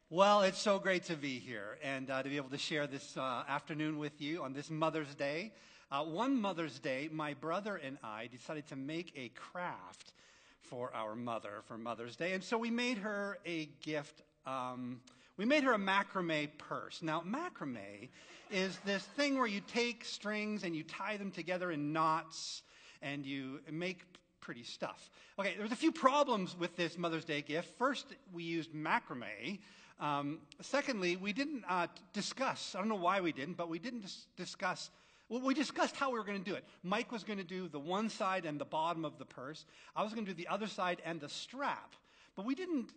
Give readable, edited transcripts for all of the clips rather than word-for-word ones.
Well, it's so great to be here and to be able to share this afternoon with you on this Mother's Day. One Mother's Day, my brother and I decided to make a craft for our mother for Mother's Day. And so we made her a gift. We made her a macrame purse. Now, macrame is this thing where you take strings and you tie them together in knots and you make pretty stuff. Okay, there's a few problems with this Mother's Day gift. First, we used macrame. Secondly, we didn't discuss, I don't know why we didn't, but we didn't discuss, well, we discussed how we were going to do it. Mike was going to do the one side and the bottom of the purse. I was going to do the other side and the strap. But we didn't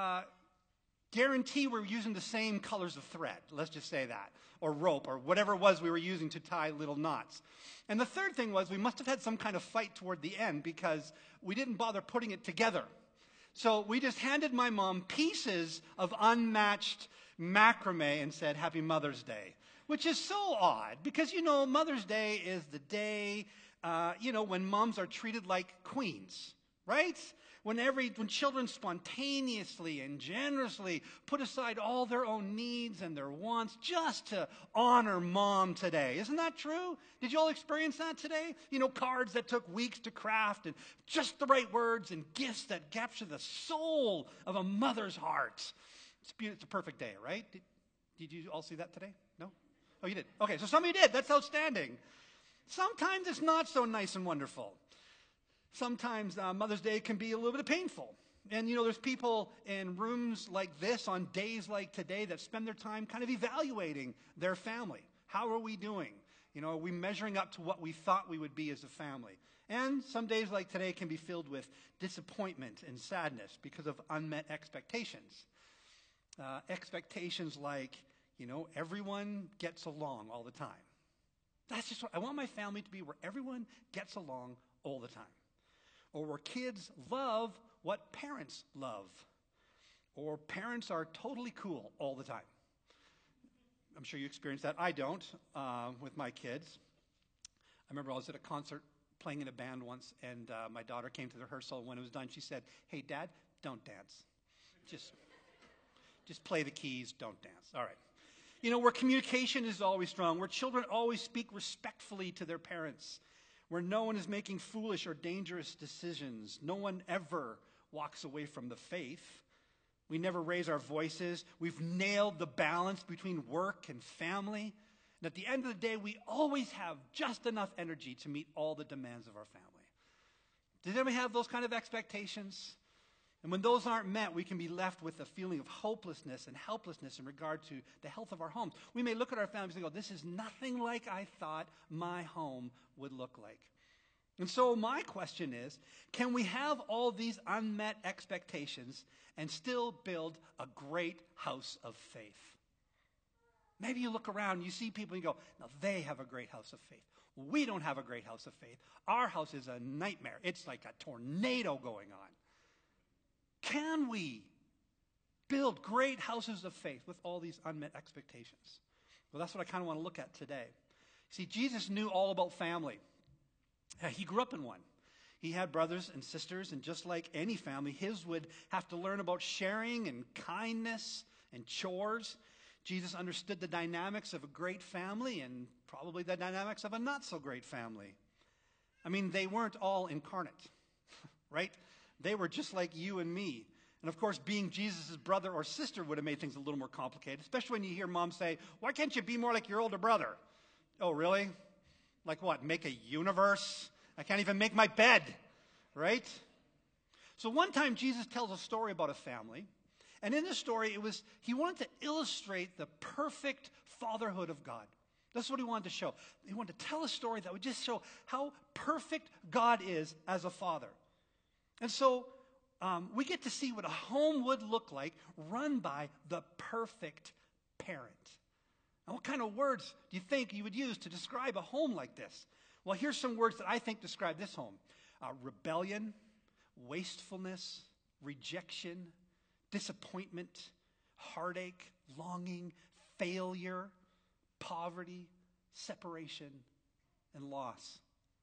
guarantee we were using the same colors of thread, let's just say that, or rope, or whatever it was we were using to tie little knots. And the third thing was we must have had some kind of fight toward the end because we didn't bother putting it together. So we just handed my mom pieces of unmatched macrame and said, Happy Mother's Day, which is so odd because, you know, Mother's Day is the day, when moms are treated like queens, right? When children spontaneously and generously put aside all their own needs and their wants just to honor mom today. Isn't that true? Did you all experience that today? You know, cards that took weeks to craft and just the right words and gifts that capture the soul of a mother's heart. It's a perfect day, right? Did you all see that today? No? Oh, you did? Okay, so some of you did. That's outstanding. Sometimes it's not so nice and wonderful. Sometimes Mother's Day can be a little bit painful. And, you know, there's people in rooms like this on days like today that spend their time kind of evaluating their family. How are we doing? You know, are we measuring up to what we thought we would be as a family? And some days like today can be filled with disappointment and sadness because of unmet expectations. Expectations like, you know, everyone gets along all the time. That's just what I want my family to be, where everyone gets along all the time. Or where kids love what parents love. Or parents are totally cool all the time. I'm sure you experience that. I don't with my kids. I remember I was at a concert playing in a band once, and my daughter came to the rehearsal. When it was done, she said, Hey, Dad, don't dance. Just play the keys, don't dance. All right. You know, where communication is always strong, where children always speak respectfully to their parents, where no one is making foolish or dangerous decisions. No one ever walks away from the faith. We never raise our voices. We've nailed the balance between work and family. And at the end of the day, we always have just enough energy to meet all the demands of our family. Does anybody have those kind of expectations? And when those aren't met, we can be left with a feeling of hopelessness and helplessness in regard to the health of our homes. We may look at our families and go, this is nothing like I thought my home would look like. And so my question is, can we have all these unmet expectations and still build a great house of faith? Maybe you look around and you see people and you go, now they have a great house of faith. We don't have a great house of faith. Our house is a nightmare. It's like a tornado going on. Can we build great houses of faith with all these unmet expectations? Well, that's what I kind of want to look at today. See, Jesus knew all about family. He grew up in one. He had brothers and sisters, and just like any family, his would have to learn about sharing and kindness and chores. Jesus understood the dynamics of a great family and probably the dynamics of a not-so-great family. I mean, they weren't all incarnate, right? They were just like you and me. And of course, being Jesus' brother or sister would have made things a little more complicated, especially when you hear mom say, why can't you be more like your older brother? Oh, really? Like what? Make a universe? I can't even make my bed, right? So one time Jesus tells a story about a family. And in this story, he wanted to illustrate the perfect fatherhood of God. That's what he wanted to show. He wanted to tell a story that would just show how perfect God is as a father. And so we get to see what a home would look like run by the perfect parent. And what kind of words do you think you would use to describe a home like this? Well, here's some words that I think describe this home. Rebellion, wastefulness, rejection, disappointment, heartache, longing, failure, poverty, separation, and loss.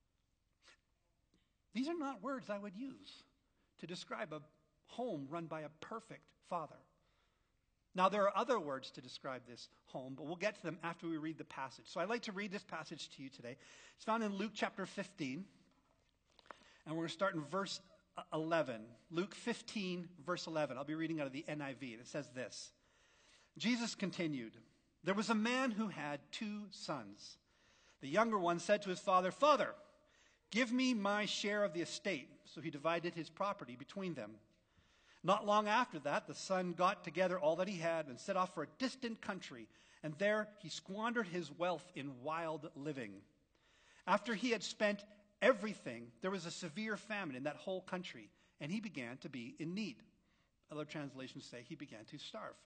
These are not words I would use to describe a home run by a perfect father. Now, there are other words to describe this home, but we'll get to them after we read the passage. So I'd like to read this passage to you today. It's found in Luke chapter 15, and we're going to start in verse 11. Luke 15, verse 11. I'll be reading out of the NIV, and it says this. Jesus continued, "There was a man who had 2 sons. The younger one said to his father, 'Father, give me my share of the estate.' So he divided his property between them. Not long after that, the son got together all that he had and set off for a distant country, and there he squandered his wealth in wild living. After he had spent everything, there was a severe famine in that whole country, and he began to be in need." Other translations say he began to starve.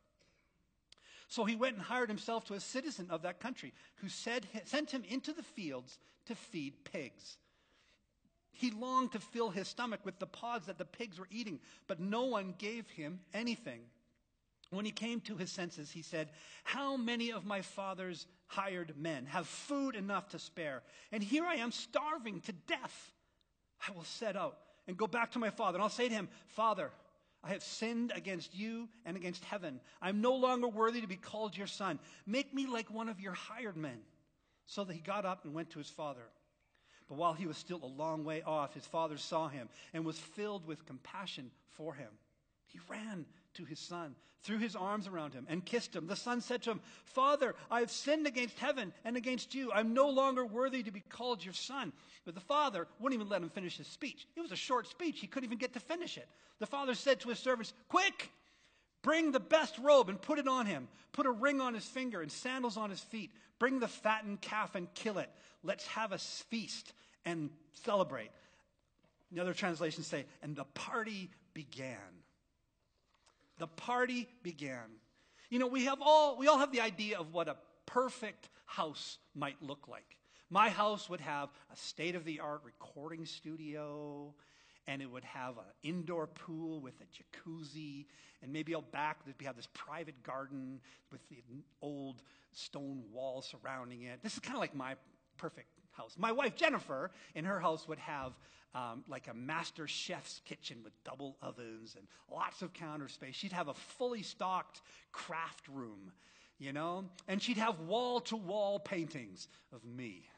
So he went and hired himself to a citizen of that country, who sent him into the fields to feed pigs. He longed to fill his stomach with the pods that the pigs were eating, but no one gave him anything. When he came to his senses, he said, "How many of my father's hired men have food enough to spare? And here I am starving to death. I will set out and go back to my father, and I'll say to him, 'Father, I have sinned against you and against heaven. I am no longer worthy to be called your son. Make me like one of your hired men.' So that he got up and went to his father. But while he was still a long way off, his father saw him and was filled with compassion for him. He ran to his son, threw his arms around him, and kissed him. The son said to him, 'Father, I have sinned against heaven and against you. I'm no longer worthy to be called your son.' But the father wouldn't even let him finish his speech. It was a short speech. He couldn't even get to finish it. The father said to his servants, 'Quick! Bring the best robe and put it on him. Put a ring on his finger and sandals on his feet. Bring the fattened calf and kill it. Let's have a feast and celebrate.' The other translations say, and the party began." The party began. You know, we all have the idea of what a perfect house might look like. My house would have a state-of-the-art recording studio, and it would have an indoor pool with a jacuzzi, and maybe out back we have this private garden with the old stone wall surrounding it. This is kind of like my perfect house. My wife, Jennifer, in her house would have like a master chef's kitchen with double ovens and lots of counter space. She'd have a fully stocked craft room, you know, and she'd have wall-to-wall paintings of me.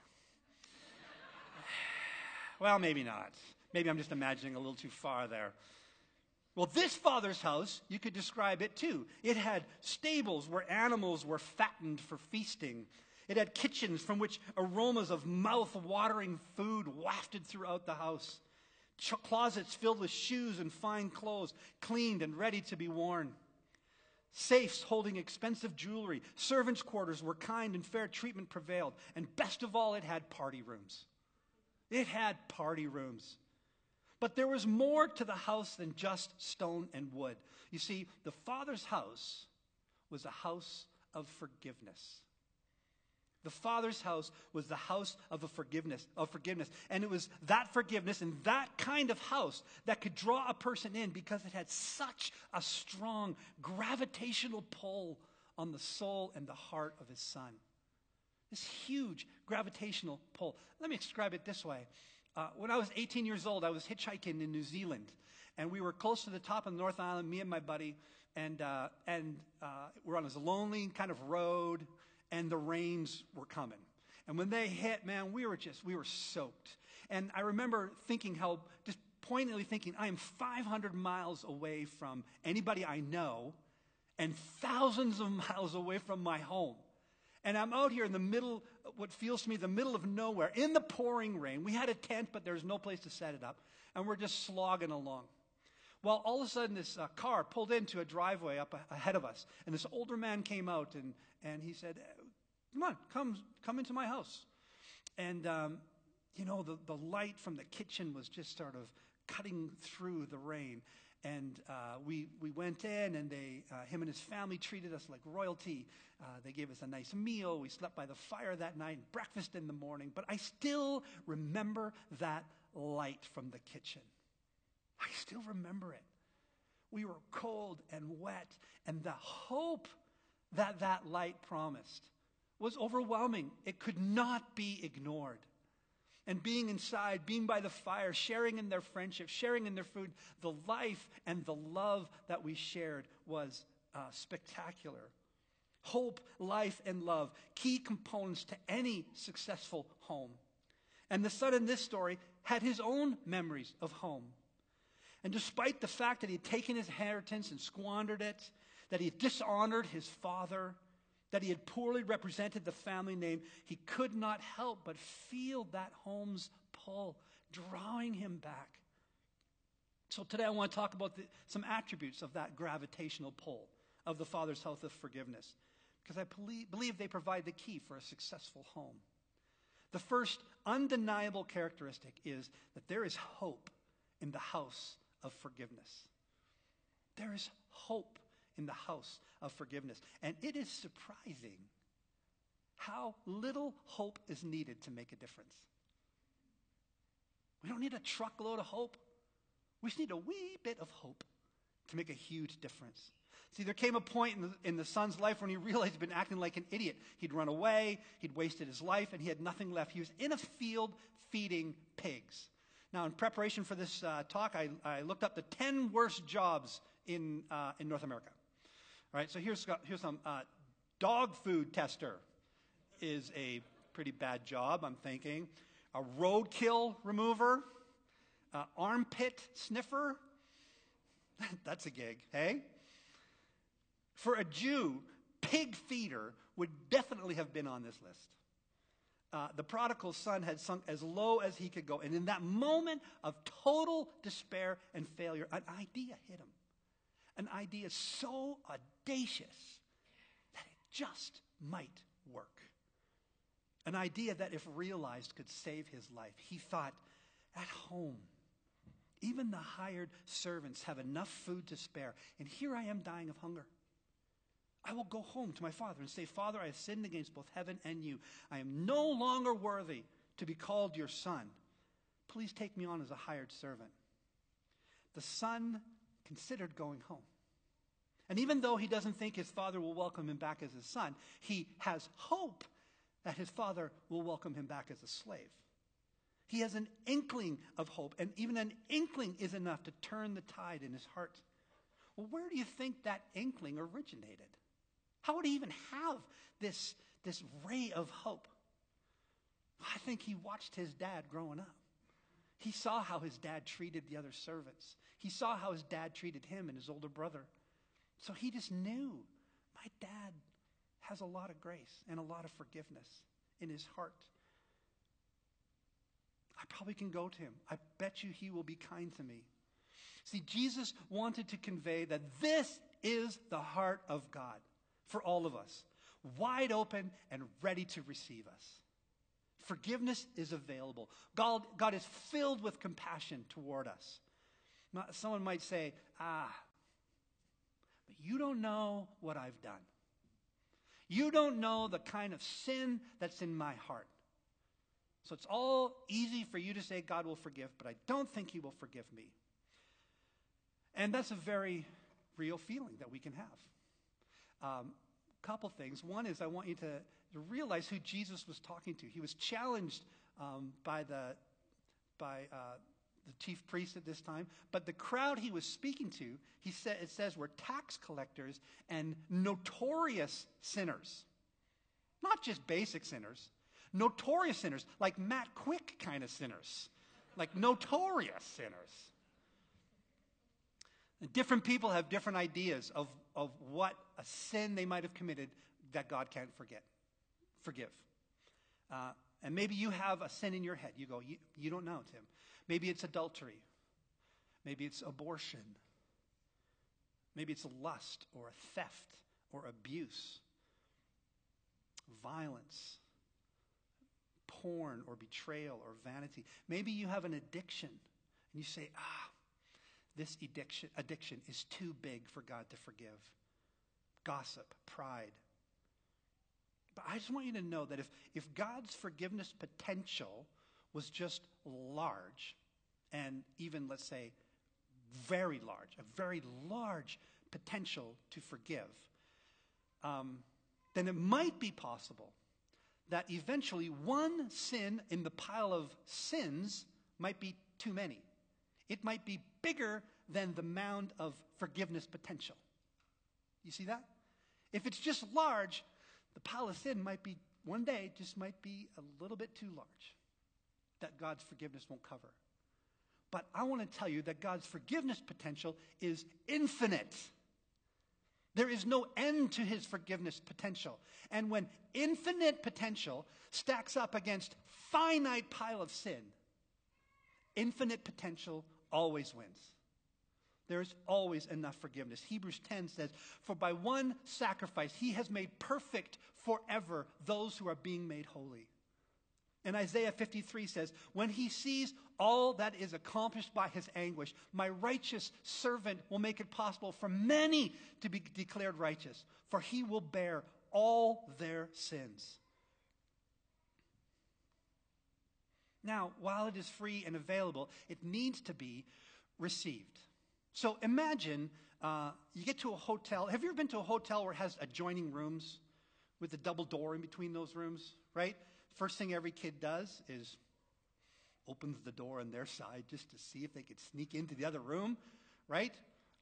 Well, maybe not. Maybe I'm just imagining a little too far there. Well, this father's house, you could describe it too. It had stables where animals were fattened for feasting. It had kitchens from which aromas of mouth-watering food wafted throughout the house. Closets filled with shoes and fine clothes, cleaned and ready to be worn. Safes holding expensive jewelry. Servants' quarters where kind and fair treatment prevailed. And best of all, it had party rooms. It had party rooms. But there was more to the house than just stone and wood. You see, the father's house was a house of forgiveness. The father's house was the house of forgiveness. And it was that forgiveness and that kind of house that could draw a person in because it had such a strong gravitational pull on the soul and the heart of his son. This huge gravitational pull. Let me describe it this way. When I was 18 years old, I was hitchhiking in New Zealand. And we were close to the top of the North Island, me and my buddy. And we're on this lonely kind of road. And the rains were coming. And when they hit, man, we were soaked. And I remember just poignantly thinking, I am 500 miles away from anybody I know and thousands of miles away from my home. And I'm out here in the middle, what feels to me the middle of nowhere, in the pouring rain. We had a tent, but there's no place to set it up. And we're just slogging along. Well, all of a sudden, this car pulled into a driveway up ahead of us. And this older man came out, and he said, "Come on, come into my house." And, the light from the kitchen was just sort of cutting through the rain. And we went in, and him and his family treated us like royalty. They gave us a nice meal. We slept by the fire that night, and breakfast in the morning. But I still remember that light from the kitchen. I still remember it. We were cold and wet, and the hope that light promised was overwhelming. It could not be ignored. And being inside, being by the fire, sharing in their friendship, sharing in their food, the life and the love that we shared was spectacular. Hope, life, and love, key components to any successful home. And the son in this story had his own memories of home. And despite the fact that he had taken his inheritance and squandered it, that he had dishonored his father, that he had poorly represented the family name, he could not help but feel that home's pull, drawing him back. So today I want to talk about some attributes of that gravitational pull of the Father's house of forgiveness, because I believe they provide the key for a successful home. The first undeniable characteristic is that there is hope in the house of forgiveness. There is hope in the house of forgiveness. And it is surprising how little hope is needed to make a difference. We don't need a truckload of hope. We just need a wee bit of hope to make a huge difference. See, there came a point in the son's life when he realized he'd been acting like an idiot. He'd run away, he'd wasted his life, and he had nothing left. He was in a field feeding pigs. Now, in preparation for this talk, I looked up the 10 worst jobs in North America. All right, so here's some. Dog food tester is a pretty bad job, I'm thinking. A roadkill remover. Armpit sniffer. That's a gig, hey? For a Jew, pig feeder would definitely have been on this list. The prodigal son had sunk as low as he could go. And in that moment of total despair and failure, an idea hit him. An idea so audacious that it just might work. An idea that, if realized, could save his life. He thought, at home, even the hired servants have enough food to spare, and here I am dying of hunger. I will go home to my father and say, Father, I have sinned against both heaven and you. I am no longer worthy to be called your son. Please take me on as a hired servant. The son considered going home. And even though he doesn't think his father will welcome him back as his son, he has hope that his father will welcome him back as a slave. He has an inkling of hope, and even an inkling is enough to turn the tide in his heart. Well, where do you think that inkling originated? How would he even have this ray of hope? I think he watched his dad growing up. He saw how his dad treated the other servants. He saw how his dad treated him and his older brother. So he just knew, my dad has a lot of grace and a lot of forgiveness in his heart. I probably can go to him. I bet you he will be kind to me. See, Jesus wanted to convey that this is the heart of God for all of us, wide open and ready to receive us. Forgiveness is available. God is filled with compassion toward us. Now, someone might say, but you don't know what I've done. You don't know the kind of sin that's in my heart. So it's all easy for you to say God will forgive, but I don't think he will forgive me. And that's a very real feeling that we can have. Couple things. One is I want you to realize who Jesus was talking to. He was challenged by the chief priest at this time, but the crowd he was speaking to, it says were tax collectors and notorious sinners. Not just basic sinners. Notorious sinners, like Matt Quick kind of sinners. Like notorious sinners. And different people have different ideas of what a sin they might have committed that God can't forgive. And maybe you have a sin in your head. You go, you don't know, Tim. Maybe it's adultery. Maybe it's abortion. Maybe it's lust or theft or abuse. Violence. Porn or betrayal or vanity. Maybe you have an addiction. And you say, this addiction is too big for God to forgive. Gossip, pride. But I just want you to know that if God's forgiveness potential was just large, and even, let's say, very large, a very large potential to forgive, then it might be possible that eventually one sin in the pile of sins might be too many. It might be bigger than the mound of forgiveness potential. You see that? If it's just large, the pile of sin might be, one day, just might be a little bit too large that God's forgiveness won't cover. But I want to tell you that God's forgiveness potential is infinite. There is no end to his forgiveness potential. And when infinite potential stacks up against finite pile of sin, infinite potential always wins. There is always enough forgiveness. Hebrews 10 says, "For by one sacrifice he has made perfect forever those who are being made holy." And Isaiah 53 says, "When he sees all that is accomplished by his anguish, my righteous servant will make it possible for many to be declared righteous, for he will bear all their sins." Now, while it is free and available, it needs to be received. So imagine you get to a hotel. Have you ever been to a hotel where it has adjoining rooms with a double door in between those rooms, right? First thing every kid does is opens the door on their side just to see if they could sneak into the other room, right?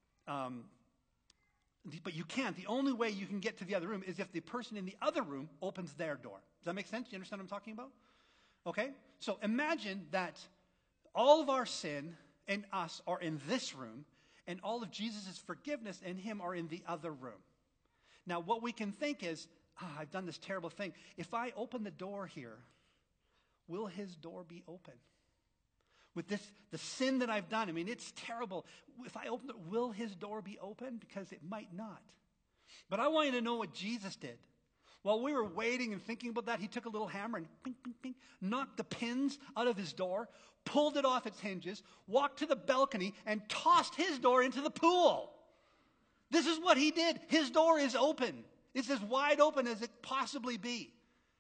But you can't. The only way you can get to the other room is if the person in the other room opens their door. Does that make sense? Do you understand what I'm talking about? Okay? So imagine that all of our sin and us are in this room, and all of Jesus' forgiveness and him are in the other room. Now, what we can think is, I've done this terrible thing. If I open the door here, will his door be open? With the sin that I've done, I mean, it's terrible. If I open it, will his door be open? Because it might not. But I want you to know what Jesus did. While we were waiting and thinking about that, he took a little hammer and ping, ping, ping, knocked the pins out of his door, pulled it off its hinges, walked to the balcony, and tossed his door into the pool. This is what he did. His door is open. It's as wide open as it possibly be.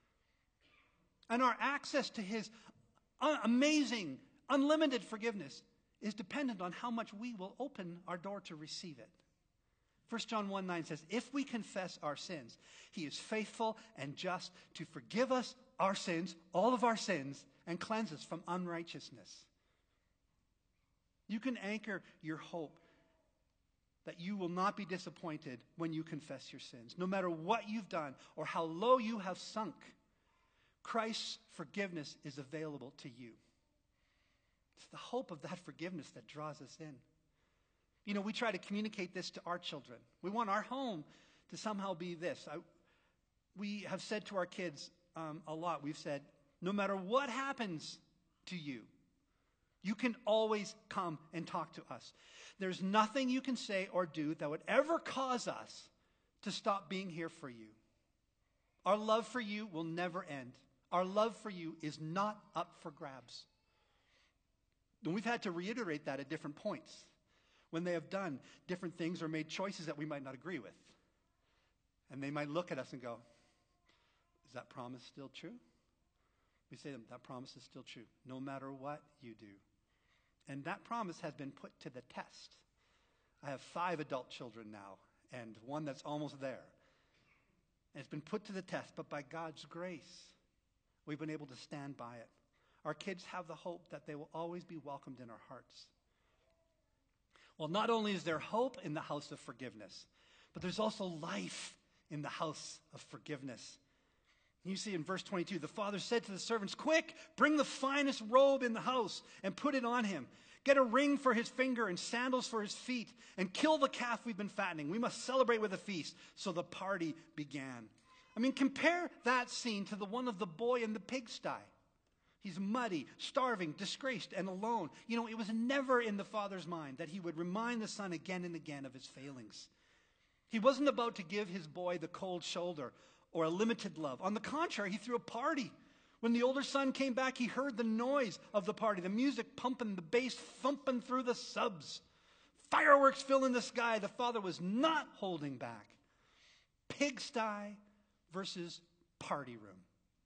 And our access to his amazing, unlimited forgiveness is dependent on how much we will open our door to receive it. 1 John 1:9 says, "If we confess our sins, he is faithful and just to forgive us our sins, all of our sins, and cleanse us from unrighteousness." You can anchor your hope that you will not be disappointed when you confess your sins. No matter what you've done or how low you have sunk, Christ's forgiveness is available to you. It's the hope of that forgiveness that draws us in. You know, we try to communicate this to our children. We want our home to somehow be this. We have said to our kids a lot, we've said, no matter what happens to you, you can always come and talk to us. There's nothing you can say or do that would ever cause us to stop being here for you. Our love for you will never end. Our love for you is not up for grabs. And we've had to reiterate that at different points when they have done different things or made choices that we might not agree with. And they might look at us and go, "Is that promise still true?" We say to them, "That promise is still true, no matter what you do." And that promise has been put to the test. I have 5 adult children now, and one that's almost there. And it's been put to the test, but by God's grace, we've been able to stand by it. Our kids have the hope that they will always be welcomed in our hearts. Well, not only is there hope in the house of forgiveness, but there's also life in the house of forgiveness. You see in verse 22, the father said to the servants, "Quick, bring the finest robe in the house and put it on him. Get a ring for his finger and sandals for his feet, and kill the calf we've been fattening. We must celebrate with a feast." So the party began. I mean, compare that scene to the one of the boy in the pigsty. He's muddy, starving, disgraced, and alone. You know, it was never in the father's mind that he would remind the son again and again of his failings. He wasn't about to give his boy the cold shoulder or a limited love. On the contrary, he threw a party. When the older son came back, he heard the noise of the party, the music pumping, the bass thumping through the subs. Fireworks filling the sky. The father was not holding back. Pigsty versus party room.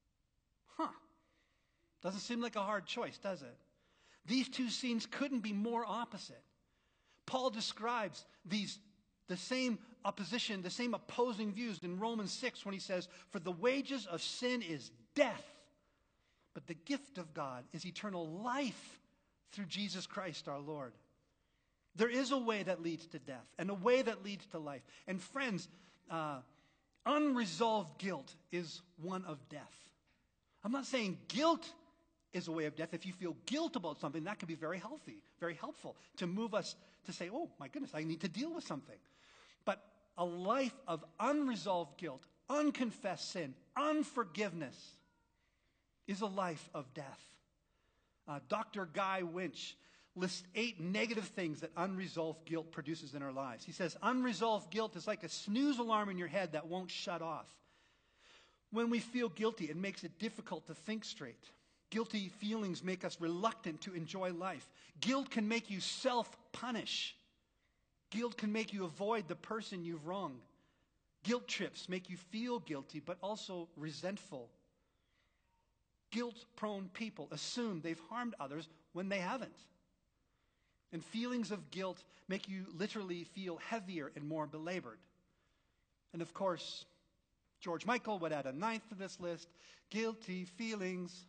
Doesn't seem like a hard choice, does it? These two scenes couldn't be more opposite. Paul describes the same opposition, the same opposing views in Romans 6 when he says, "For the wages of sin is death, but the gift of God is eternal life through Jesus Christ our Lord." There is a way that leads to death and a way that leads to life. And friends, unresolved guilt is one of death. I'm not saying guilt is a way of death. If you feel guilt about something, that can be very healthy, very helpful to move us to say, oh my goodness, I need to deal with something. But a life of unresolved guilt, unconfessed sin, unforgiveness is a life of death. Dr. Guy Winch lists 8 negative things that unresolved guilt produces in our lives. He says, unresolved guilt is like a snooze alarm in your head that won't shut off. When we feel guilty, it makes it difficult to think straight. Guilty feelings make us reluctant to enjoy life. Guilt can make you self-punish. Guilt can make you avoid the person you've wronged. Guilt trips make you feel guilty, but also resentful. Guilt-prone people assume they've harmed others when they haven't. And feelings of guilt make you literally feel heavier and more belabored. And of course, George Michael would add a 9th to this list. Guilty feelings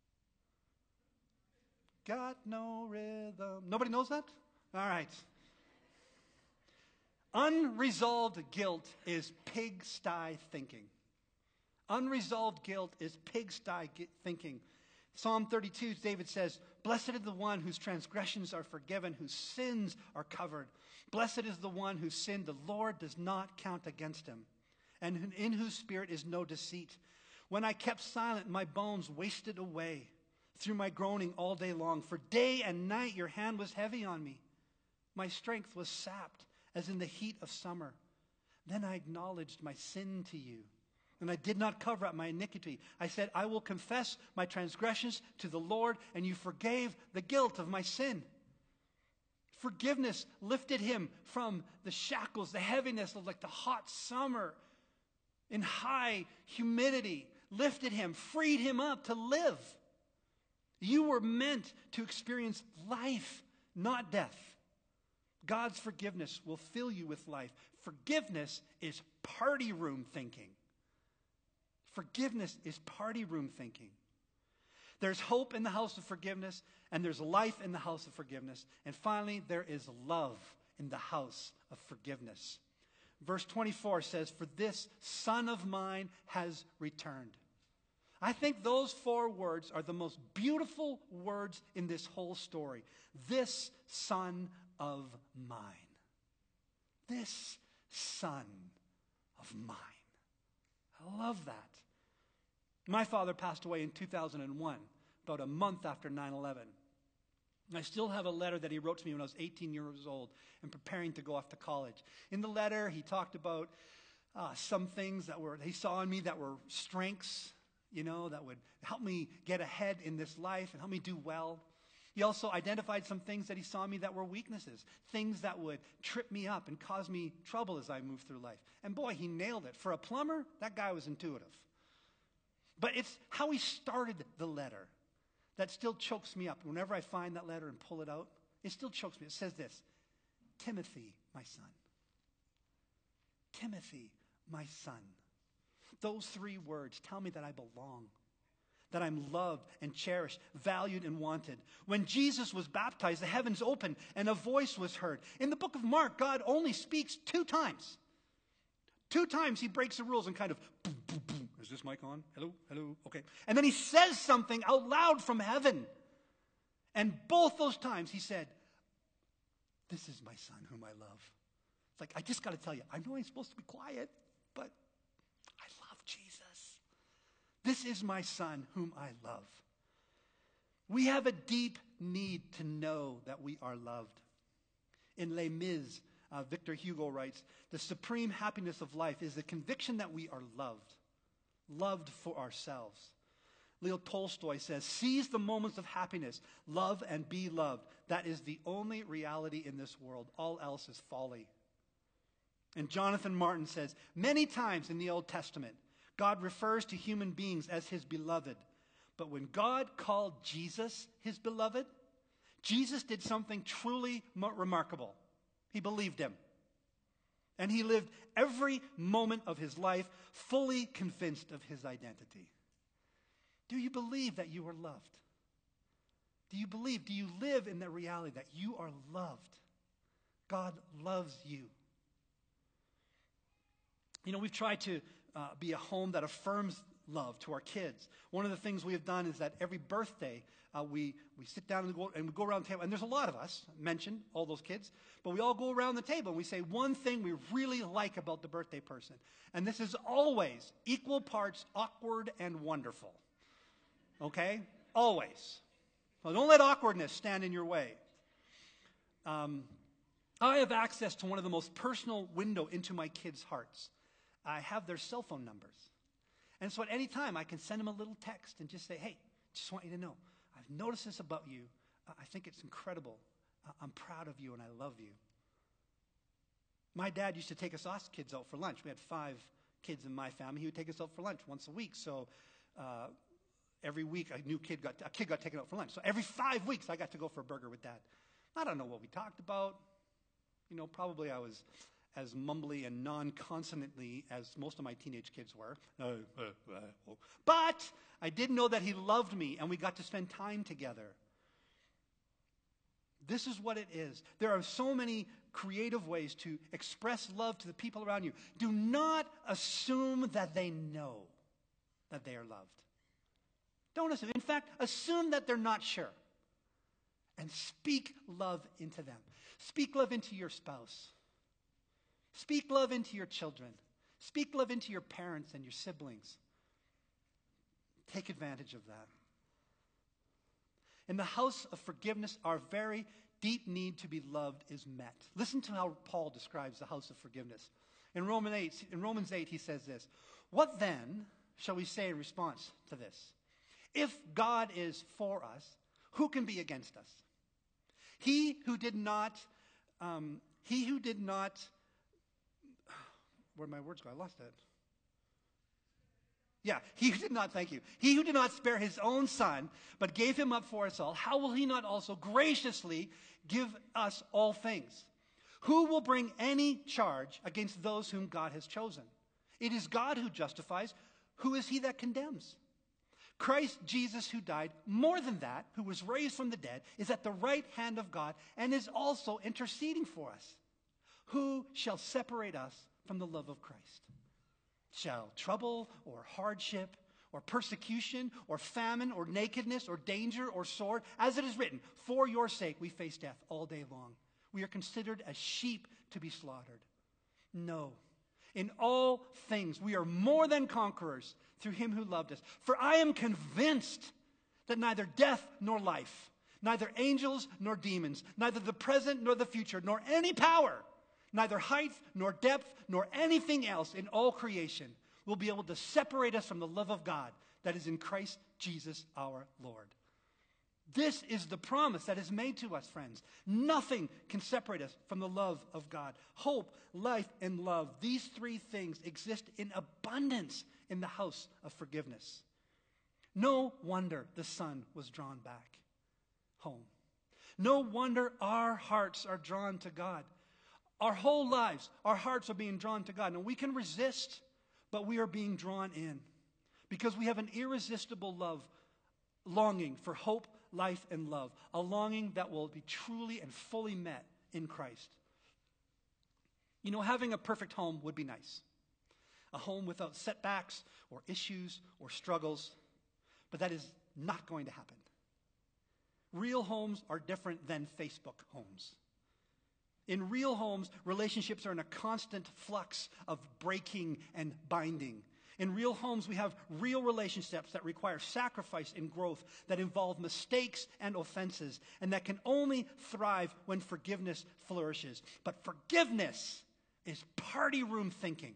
got no rhythm. Nobody knows that? All right. Unresolved guilt is pigsty thinking. Unresolved guilt is pigsty thinking. Psalm 32, David says, blessed is the one whose transgressions are forgiven, whose sins are covered. Blessed is the one whose sin the Lord does not count against him, and in whose spirit is no deceit. When I kept silent, my bones wasted away through my groaning all day long. For day and night your hand was heavy on me. My strength was sapped as in the heat of summer. Then I acknowledged my sin to you, and I did not cover up my iniquity. I said, I will confess my transgressions to the Lord, and you forgave the guilt of my sin. Forgiveness lifted him from the shackles, the heaviness of like the hot summer in high humidity, lifted him, freed him up to live. You were meant to experience life, not death. God's forgiveness will fill you with life. Forgiveness is party room thinking. Forgiveness is party room thinking. There's hope in the house of forgiveness, and there's life in the house of forgiveness. And finally, there is love in the house of forgiveness. Verse 24 says, for this son of mine has returned. I think those 4 words are the most beautiful words in this whole story. This son of mine. This son of mine. I love that. My father passed away in 2001, about a month after 9/11. I still have a letter that he wrote to me when I was 18 years old and preparing to go off to college. In the letter, he talked about some things that he saw in me that were strengths, that would help me get ahead in this life and help me do well. He also identified some things that he saw in me that were weaknesses, things that would trip me up and cause me trouble as I moved through life. And boy, he nailed it. For a plumber, that guy was intuitive. But it's how he started the letter that still chokes me up. Whenever I find that letter and pull it out, it still chokes me. It says this, Timothy, my son. Timothy, my son. Those 3 words tell me that I belong, that I'm loved and cherished, valued and wanted. When Jesus was baptized, the heavens opened and a voice was heard. In the book of Mark, God only speaks 2 times. 2 times he breaks the rules and kind of, boom, boom, boom. Is this mic on? Hello? Hello? Okay. And then he says something out loud from heaven. And both those times he said, this is my son whom I love. It's like, I just got to tell you, I know I'm supposed to be quiet, but I love Jesus. This is my son whom I love. We have a deep need to know that we are loved. In Les Mis, Victor Hugo writes, the supreme happiness of life is the conviction that we are loved for ourselves. Leo Tolstoy says, seize the moments of happiness, love and be loved. That is the only reality in this world. All else is folly. And Jonathan Martin says, many times in the Old Testament, God refers to human beings as his beloved. But when God called Jesus his beloved, Jesus did something truly remarkable. He believed him. And he lived every moment of his life fully convinced of his identity. Do you believe that you are loved? Do you live in the reality that you are loved? God loves you. You know, we've tried to be a home that affirms love to our kids. One of the things we have done is that every birthday, we sit down and we go around the table. And there's a lot of us, mentioned, all those kids. But we all go around the table and we say one thing we really like about the birthday person. And this is always equal parts awkward and wonderful. Okay? Always. Well, don't let awkwardness stand in your way. I have access to one of the most personal window into my kids' hearts. I have their cell phone numbers. And so at any time, I can send them a little text and just say, hey, just want you to know, I've noticed this about you. I think it's incredible. I'm proud of you and I love you. My dad used to take us kids out for lunch. We had 5 kids in my family. He would take us out for lunch once a week. So every week, a kid got taken out for lunch. So every 5 weeks, I got to go for a burger with Dad. I don't know what we talked about. You know, probably I was as mumbly and non-consonantly as most of my teenage kids were. But I did know that he loved me, and we got to spend time together. This is what it is. There are so many creative ways to express love to the people around you. Do not assume that they know that they are loved. Don't assume. In fact, assume that they're not sure. And speak love into them. Speak love into your spouse. Speak love into your children. Speak love into your parents and your siblings. Take advantage of that. In the house of forgiveness, our very deep need to be loved is met. Listen to how Paul describes the house of forgiveness. In Romans 8, he says this, "What then shall we say in response to this? If God is for us, who can be against us? He who did not, where'd my words go? I lost it. Yeah, he who did not, thank you. He who did not spare his own son, but gave him up for us all, how will he not also graciously give us all things? Who will bring any charge against those whom God has chosen? It is God who justifies. Who is he that condemns? Christ Jesus, who died, more than that, who was raised from the dead, is at the right hand of God and is also interceding for us. Who shall separate us from the love of Christ? Shall trouble or hardship or persecution or famine or nakedness or danger or sword, as it is written, for your sake we face death all day long. We are considered as sheep to be slaughtered. No. In all things, we are more than conquerors through him who loved us. For I am convinced that neither death nor life, neither angels nor demons, neither the present nor the future, nor any power, neither height nor depth nor anything else in all creation will be able to separate us from the love of God that is in Christ Jesus our Lord. This is the promise that is made to us, friends. Nothing can separate us from the love of God. Hope, life, and love. These 3 things exist in abundance in the house of forgiveness. No wonder the Son was drawn back home. No wonder our hearts are drawn to God. Our whole lives, our hearts are being drawn to God. Now, we can resist, but we are being drawn in because we have an irresistible longing for hope, life, and love, a longing that will be truly and fully met in Christ. You know, having a perfect home would be nice. A home without setbacks or issues or struggles, but that is not going to happen. Real homes are different than Facebook homes. In real homes, relationships are in a constant flux of breaking and binding. In real homes, we have real relationships that require sacrifice and growth, that involve mistakes and offenses, and that can only thrive when forgiveness flourishes. But forgiveness is party room thinking.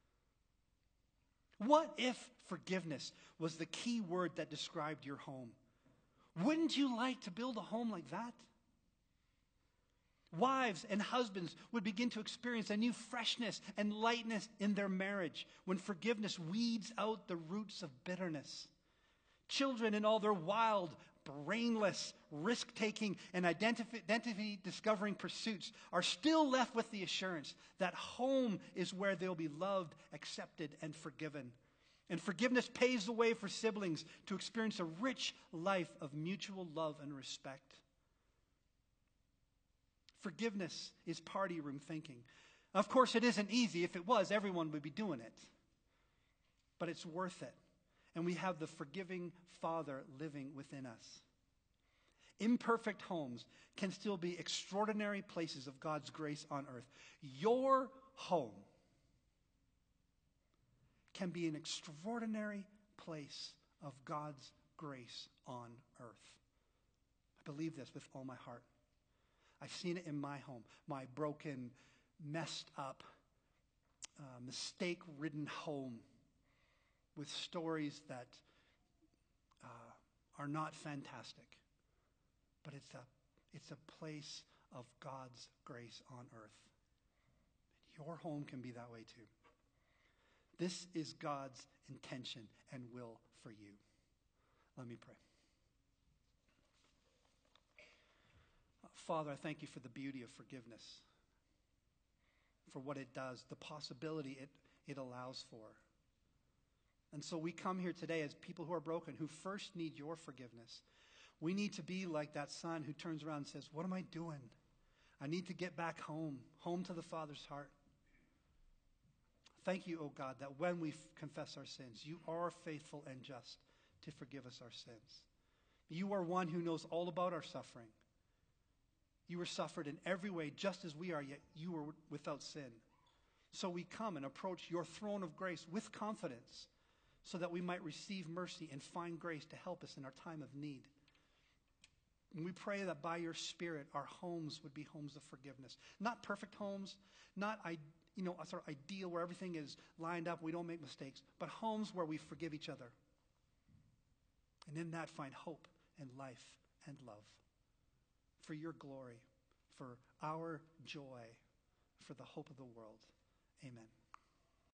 What if forgiveness was the key word that described your home? Wouldn't you like to build a home like that? Wives and husbands would begin to experience a new freshness and lightness in their marriage when forgiveness weeds out the roots of bitterness. Children in all their wild, brainless, risk-taking, and identity-discovering pursuits are still left with the assurance that home is where they'll be loved, accepted, and forgiven. And forgiveness paves the way for siblings to experience a rich life of mutual love and respect. Forgiveness is party room thinking. Of course, it isn't easy. If it was, everyone would be doing it. But it's worth it. And we have the forgiving Father living within us. Imperfect homes can still be extraordinary places of God's grace on earth. Your home can be an extraordinary place of God's grace on earth. I believe this with all my heart. I've seen it in my home, my broken, messed up, mistake-ridden home with stories that are not fantastic. But it's a place of God's grace on earth. Your home can be that way too. This is God's intention and will for you. Let me pray. Father, I thank you for the beauty of forgiveness, for what it does, the possibility it allows for. And so we come here today as people who are broken, who first need your forgiveness. We need to be like that son who turns around and says, what am I doing? I need to get back home to the Father's heart. Thank you, O God, that when we confess our sins, you are faithful and just to forgive us our sins. You are one who knows all about our suffering. You were suffered in every way just as we are, yet you were without sin. So we come and approach your throne of grace with confidence so that we might receive mercy and find grace to help us in our time of need. And we pray that by your Spirit, our homes would be homes of forgiveness. Not perfect homes, not a sort of ideal where everything is lined up, we don't make mistakes, but homes where we forgive each other. And in that find hope and life and love. For your glory, for our joy, for the hope of the world. Amen.